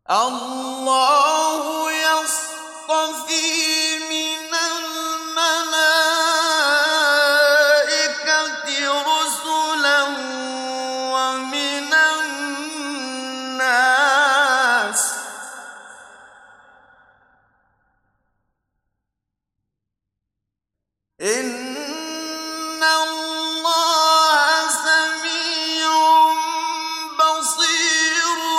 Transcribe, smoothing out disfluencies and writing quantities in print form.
الله يصطفي من الملائكة رسلا ومن الناس إن